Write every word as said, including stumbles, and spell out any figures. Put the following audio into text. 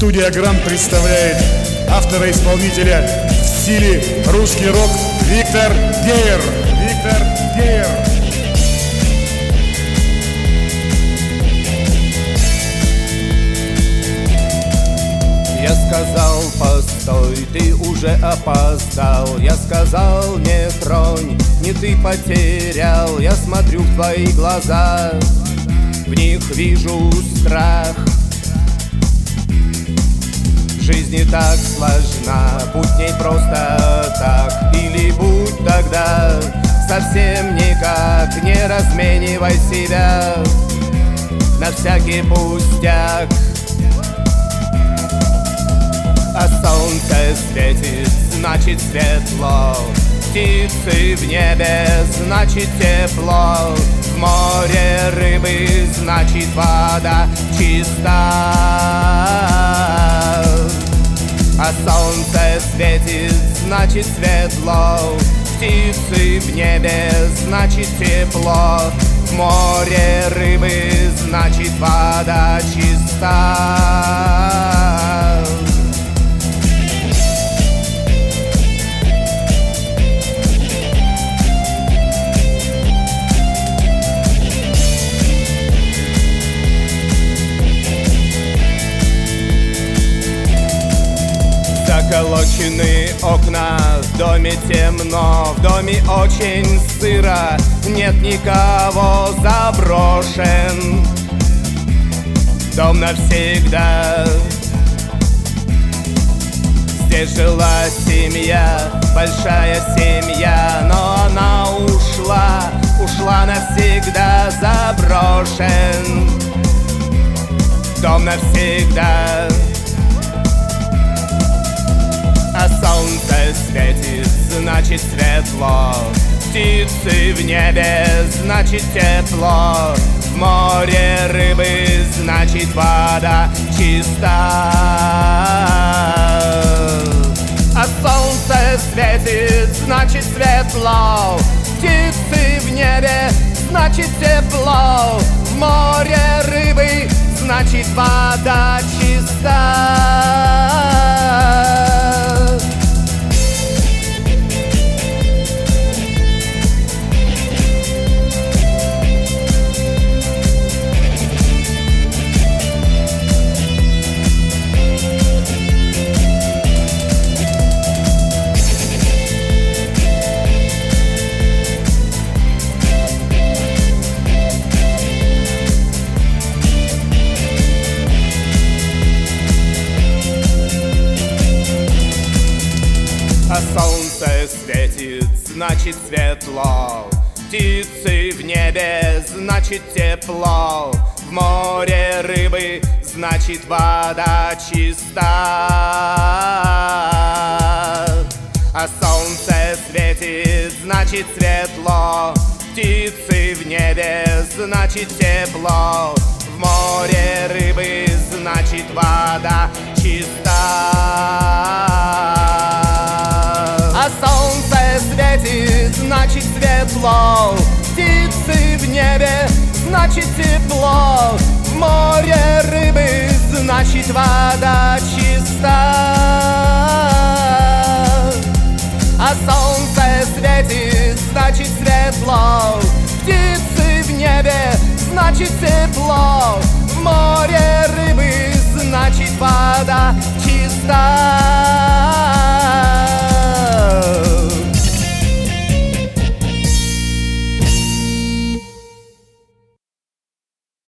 Студия Грант представляет автора-исполнителя в стиле русский рок Виктор Гейер. Виктор Гейер. Я сказал, постой, ты уже опоздал. Я сказал, не тронь, не ты потерял. Я смотрю в твои глаза, в них вижу страх. Жизнь не так сложна, будь не просто так. Или будь тогда совсем никак. Не разменивай себя на всякий пустяк. А солнце светит, значит светло. Птицы в небе, значит тепло. В море рыбы, значит вода чиста. А солнце светит, значит светло. Птицы в небе, значит тепло. В море рыбы, значит вода чиста. Заколочены окна, в доме темно, в доме очень сыро, нет никого, заброшен дом навсегда. Здесь жила семья, большая семья, но она ушла, ушла навсегда, заброшен дом навсегда. А солнце светит, значит светло. Птицы в небе, значит тепло. В море рыбы, значит вода чиста. А солнце светит, значит светло. Птицы в небе, значит тепло. В море рыбы, значит вода чиста. А солнце светит, значит светло. Птицы в небе, значит тепло. В море рыбы, значит вода чиста. А солнце светит, значит светло. Птицы в небе, значит тепло. В море рыбы, значит вода чиста. А солнце светит, значит светло. Птицы в небе, значит тепло. В море рыбы, значит вода чиста. А солнце светит, значит светло. Птицы в небе, значит тепло. В море рыбы, значит вода чиста.